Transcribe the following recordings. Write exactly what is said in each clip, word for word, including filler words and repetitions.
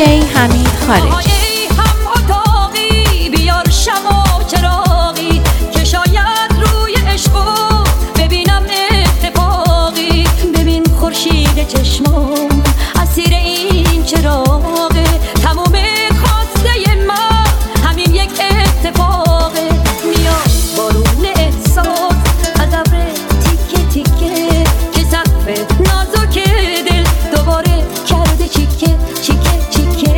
دیجی حمید خارجی. چشمام اسیر این چراغه، تموم خواسته من همین یک اتفاقه. میاد بارون احساس از ابر تیکه تیکه که سقف نازک دل دوباره کرده چیکه چیکه چیکه.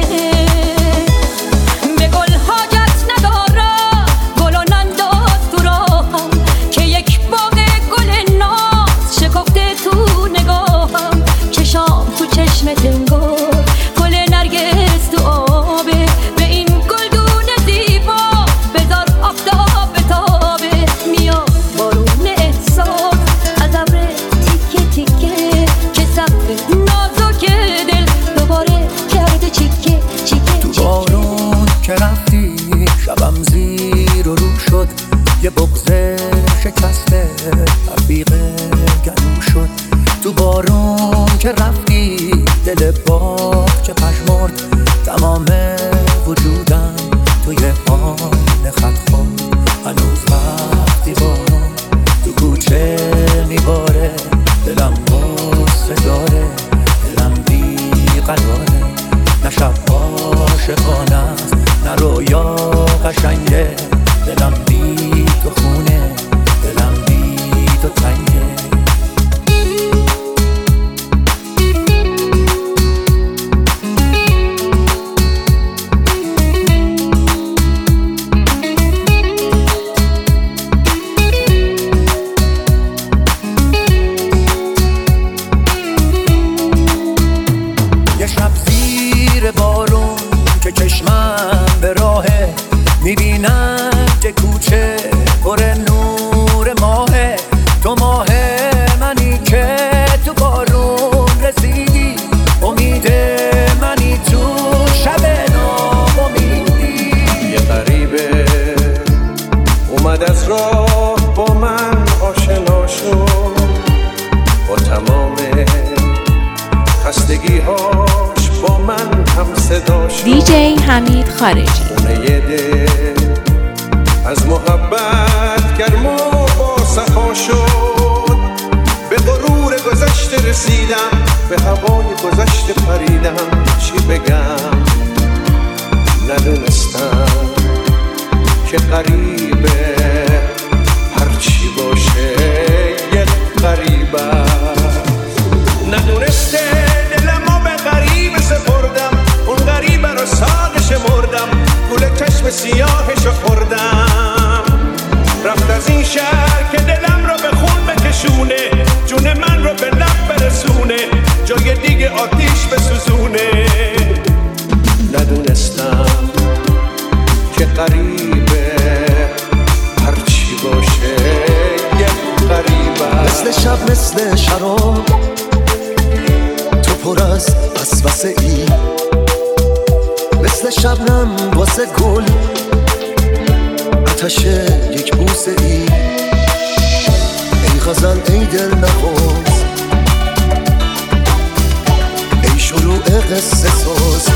به گل حاجت ندارم گل و ننداز تو راهم که یک باغ گل ناز شکفته تو نگاهم. چشام تو چشم تنگار گل نرگس تو آبه، به این گلدون زیبا بذار آفتاب بتابه. میاد بارون احساس از ابر تیکه تیکه که سقف نازک دل دوباره کرده چیکه چیکه. تو بارون که رفتی شبم زیر و رو شد، یه بغض شکسته رفیق گلو شد. تو بارون که رفتی دل باغ چه پشمرد، تمام وجودم توی آن خط خورد. هنوز وقتی بارون تو کوچه میباره، دلم غصه داره، دلم بی قراره. نه شب عاشقانه است نه رویا قشنگه، دلم بی تو خونه، دلم بی تو تنگه. بارون که چشمم به راهه، میبینم که کوچه پر نور ماهه. تو ماه منی که تو بارون رسیدی، امید منی تو شب ناامیدی. یه غریبه اومد از راه با من آشنا شد، با تمام خستگی هاش با من هم صدا شد. دیجی حمید خارجی. خونه دل از محبت گرم و با صفا شد. به غرور گذشته رسیدم، به هوای گذشته پریدم. چی بگم ندونستم که غریبه هرچی باشه یک غریبه. ندونسته دلمو به غریبه سپردم، اون غریبه رو ساده شمردم، گول چشم سیاهشو خوردم. رفت از این شهر که دلم رو به خون بکشونه، جون من رو به لب برسونه، جای دیگه آتیش بسوزونه. ندونستم که غریبه هرچی باشه یک غریبه. مثل شب مثل شراب تو پر از وسوسه ای، مثل شبنم واسه گل آتش یک بوسه ای. ای غزل ای دل نخوز، ای شروع قصه ساز.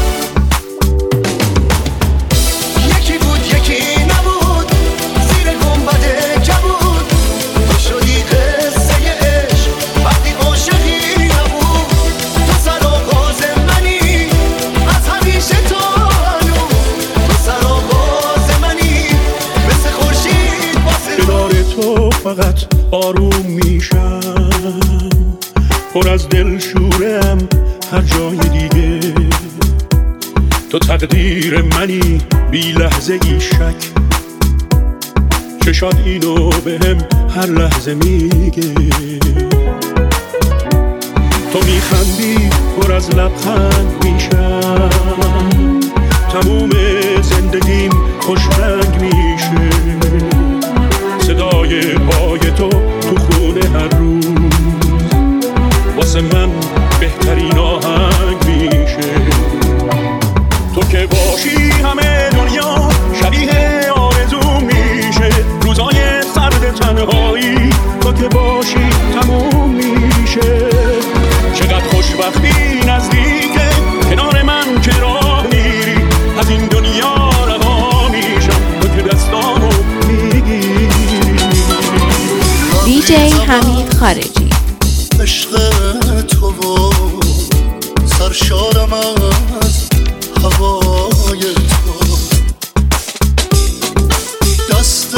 یکی بود یکی نبود، زیر گنبد کبود. تو شدی قصه عشق وقتی عاشقی نبود. تو سرآغاز منی از همیشه تا هنوز، تو سرآغاز منی مثل خورشید واسه کنار تو فقط آروم میشم، پر از دل شورم هر جای دیگه. تو تقدیر منی بی لحظه ای شک، چشات اینو بهم هر لحظه میگه. تو میخندی پر از لبخند میشم، تموم زندگیم خوشرنگ میشه. صدای پای تو تو خونه هر روز واسه من بهترین آهنگ میشه. تو که باشی همه دنیا شبیه آرزو میشه، روزای سرد تنهایی تو که باشی تموم میشه. چقدر خوشبختی نزدیکه کنار من که راه خارجی. عشق تو و سرشارم از هوای تو، دست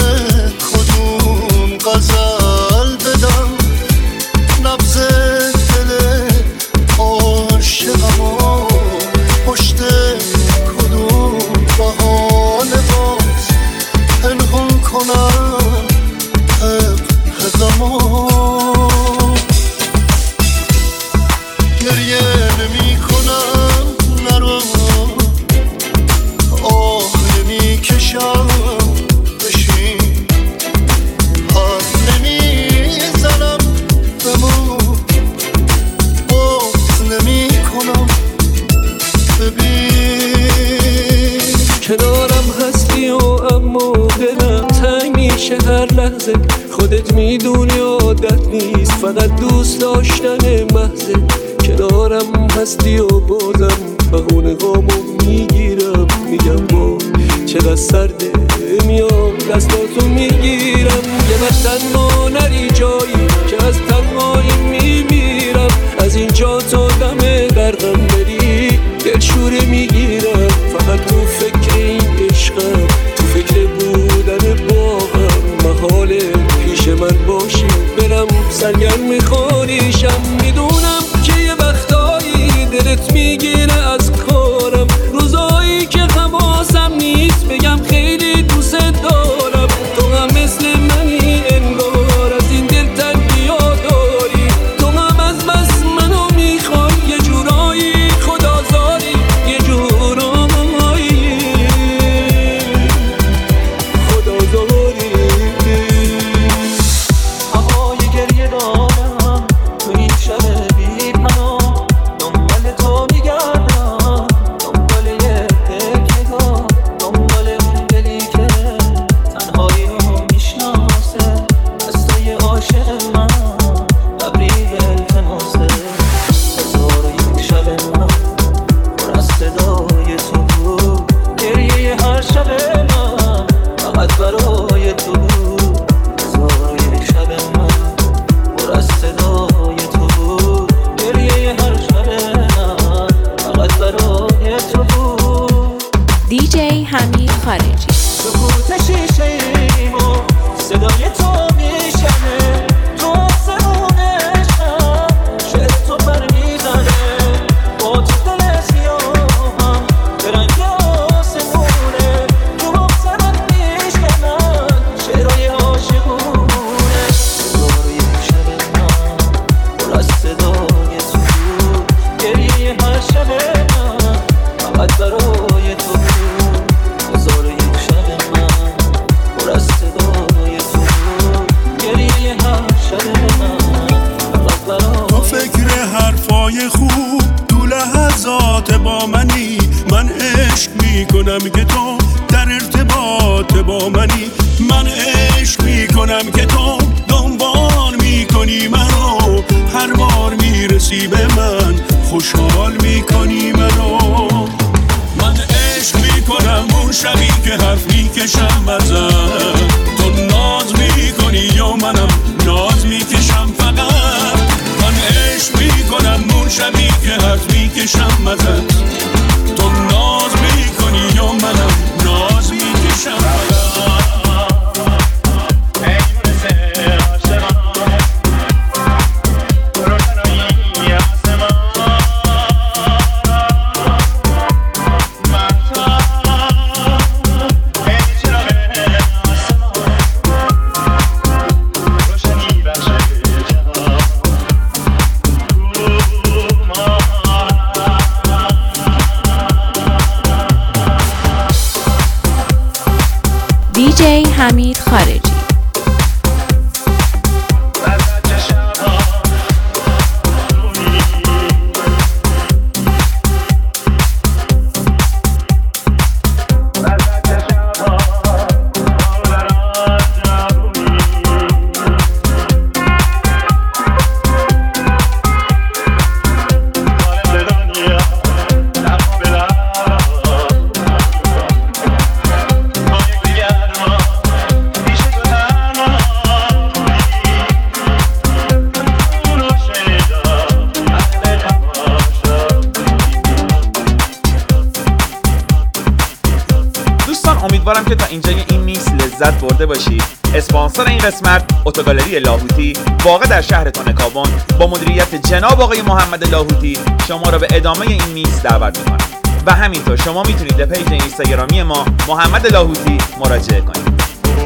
کدوم غزل بدم نبض دل عاشقم، پشت کدوم بهانه باز پنهان کنم حق غمام. گریه نمی کنم نرو، آه نمی کشم بشین، حرف نمی زنم بمون، باز نمی کنم ببین. کنارم هستی و اما دلم تنگ میشه هر لحظه، خودت میدونی عادت نیست فقط دوست داشتن محضه. کنارم هستی و بازم بهونه هامو میگیرم، میگم با چقدر سرده، میام دستاتو میگیرم. یه وقت تنها نری جایی که از تنهایی میمیرم، از اینجا تا دم برقم بری دلشوره میگیرم. فقط تو فکر این عشقم، تو فکر بودن باهم، محاله پیش من باشی برم سرگرم میخوریشم. میدونم که یه وقتایی دلت میگیره از کارم، روزایی که حواسم نیست بگم خیلی دوست دارم. تو هم مثل منی انگار از این دل تنگیا داری، تو هم از بس منو میخوای یه جورایی خدازاری، یه جورایی خدازاری. هوای گریه دارم تو این شب بی پناه، دنبال تو میگردم، دنبال یه تکیگاه، دنبال اون دلی که تنهایی رو میشناسه، دستای عاشق من لبریگ التماسه. هزار و یک شب من پر از صدای تو بود، گریه هر شب من فقط برای تو بود. هزار و یک شب من پر از صدای تو بود، گریه هر شب من فقط برای تو بود. دی جی حمید خارجی. سکوت شیشه ایمو صدای تو میشنه، تو آسمون عشقم شعر تو پر میزنه، با تو دل سیاهم به رنگ آسمونه، تو بغزمت میشکنن شعرهای عاشقونه. هزار و یک شب من پر از صدای تو بود، گریه هر شب من فقط برای تو بود. هزار و یک شب من پر از صدای تو بود، گریه هر شب من فقط برای تو فکر حرفای خوب تو لحظات با منی، من عشق میکنم که تو در ارتباط با منی، من عشق میکنم که تو دنبال میکنی منو، هر بار میرسی به من خوشحال میکنی منو. من عشق میکنم اون شبی که حرف میکشم ازت، تو ناز میکنی یا منم ناز میکشم فقط. من عشق میکنم اون شبی که حرف میکشم ازت، تو ناز میکنی یا منم ناز میکشم فقط. دی جی حمید خارجی. که تا اینجای این میکس لذت برده باشید. اسپانسر این قسمت اتوگالری لاهوتی واقع در شهر تانکابون با مدیریت جناب آقای محمد لاهوتی شما را به ادامه این میکس دعوت می‌کنم و همینطور شما میتونید به پیج اینستاگرامی ما محمد لاهوتی مراجعه کنید.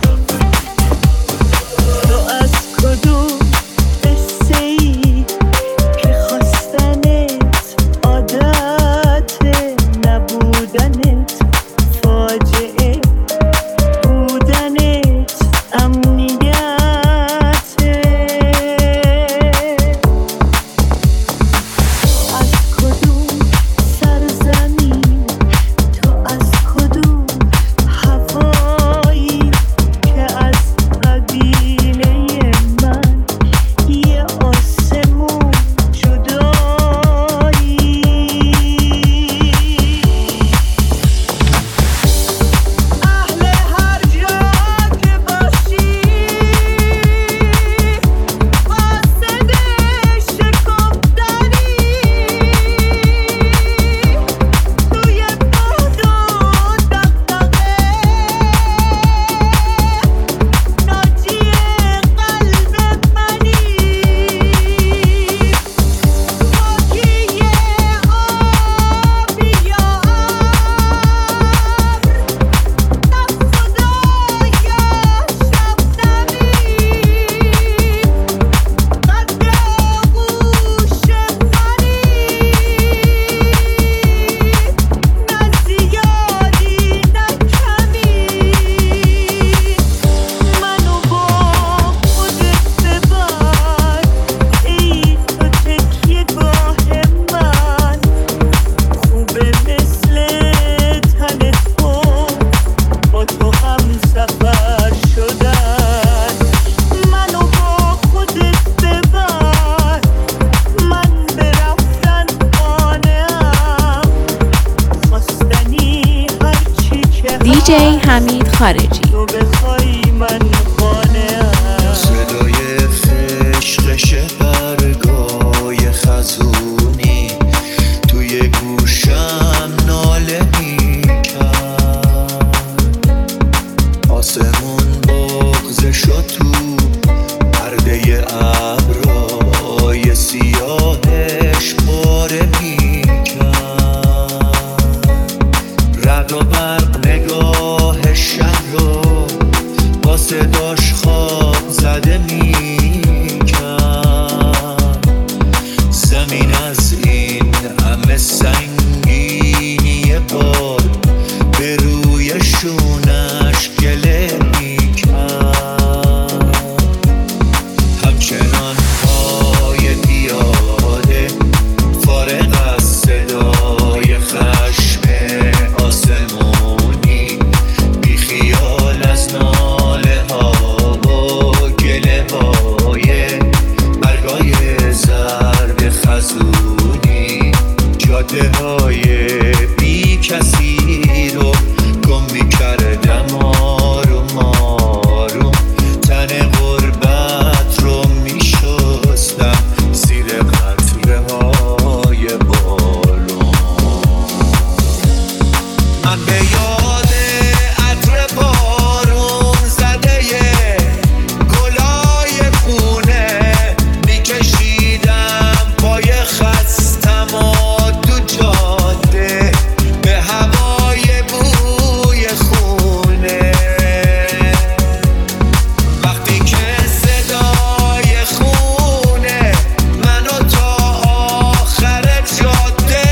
دی جی حمید خارجی. صدای فشقش برگای خزونی توی گوشم ناله میکرد، آسمون بغض شد تو پرده ابرای سیاهش پاره میکرد، رد و برق نگاه شب رو با صداش خواب زده میکرد، زمین از این همه سنگینی بار به روی شونش گله میکرد، همچنان پای پیاده فارغ از صدای خشم آسمونی بی خیال از ناله ها و گله های برگای زرد خزونی جاده های بی کسی رو گم می کردم آروم آروم، تن غربت رو می شستم زیر قطره های بارون. من به یاد عطر بارون زده گلای خونه میکشیدم پای خستم و دو جاده به هوای بوی خونه، وقتی که صدای خونه منو تا آخر جاده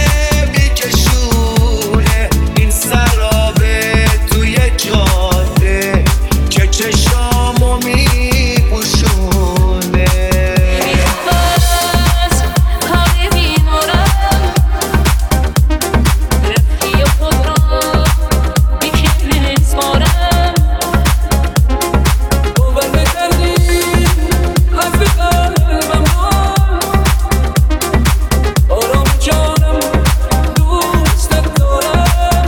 میکشونه، این سرابه توی جاده که چشامو میپوشونه. باور نکردی حرف قلبم آرام جانم دوستت دارم،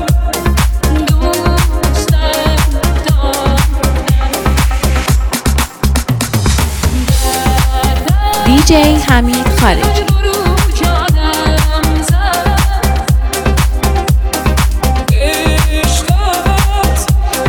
دی جی حمید خارجی. عشقت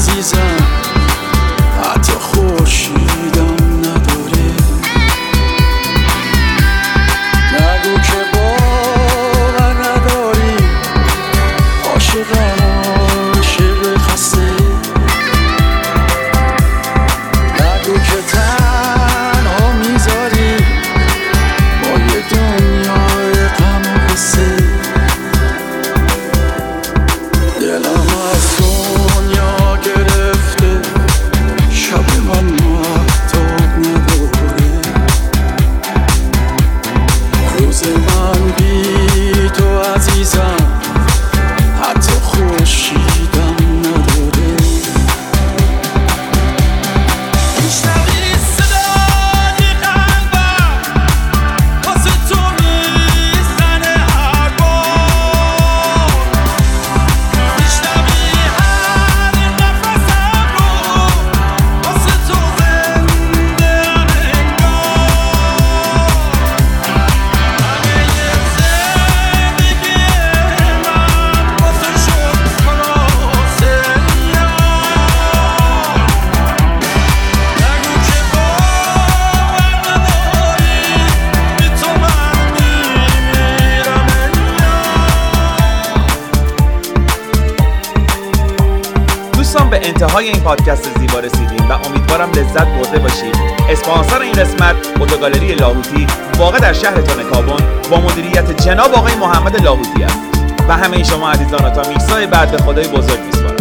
عزیزم حتی خورشیدم نداره. نگو که باور نداری عاشقم عاشق خسته. نگو که تنها میذاری با یه دنیای غم و قصه. دلم از دنیا گرفته شب من مهتاب نداره. روز من بی تو عزیزم حتی خورشیدم نداره. میشنوی صدای قلبم واسه تو میزنه هر بار. میشنوی هر نفسم رو واسه تو زنده ام انگار. همه زندگی من واسه شد خلاصه یار. نگو که باور نداری بی تو من میمیرم دوستان به انتهای این پادکست زیبا رسیدیم و امیدوارم لذت برده باشید. اسپانسر این قسمت اتوگالری لاهوتی واقع در شهر تونکابون با مدیریت جناب آقای محمد لاهوتی است و همه شما عزیزان تا میکسای بعد به خدای بزرگ میسپارم.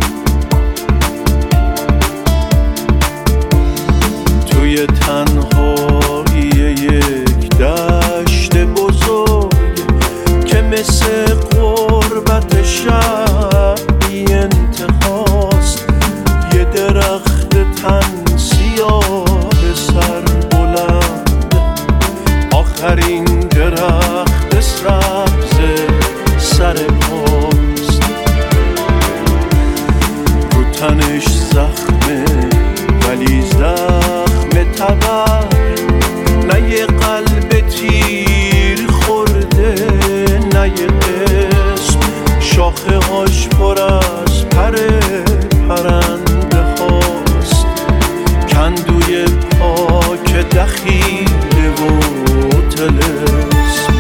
توی تنهایی یک دشت بزرگ که مثل غربت شب بی انتهاست. یه درخت تن سیاه سر بلند، آخرین درخت سبز سر پاست. رو تنش زخمه ولی زخم تبر، نه یه قلب تیر خورده نه یه قسم. شاخه هاش پر از پر پرنده هاست، کندوی پاک دخیله و طلسم.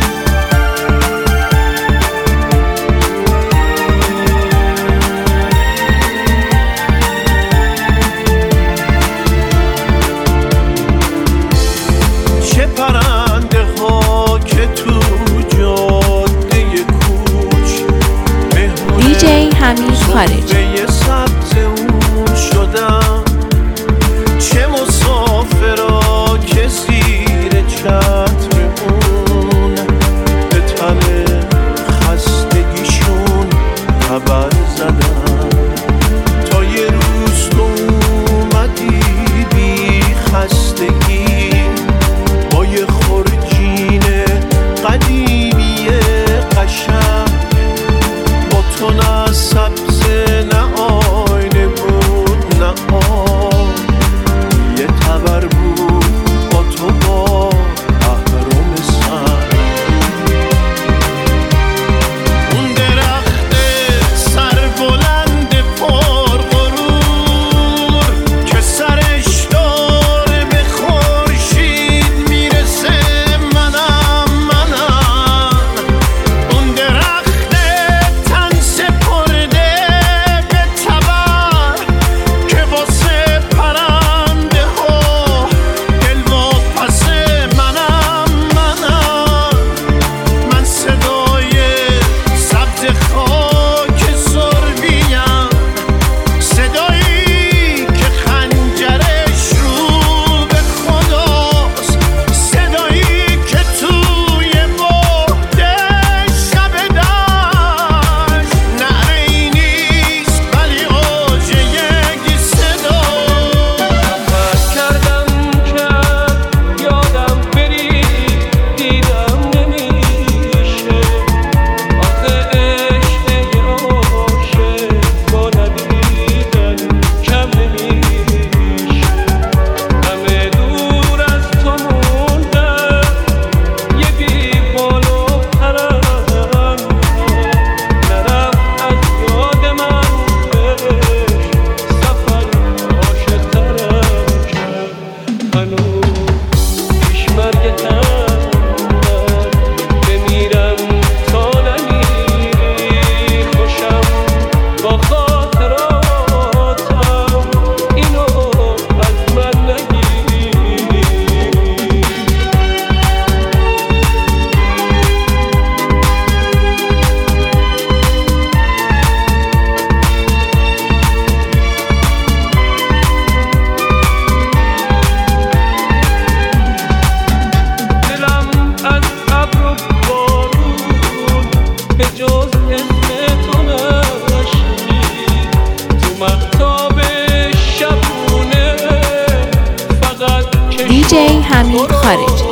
حمید خارجی.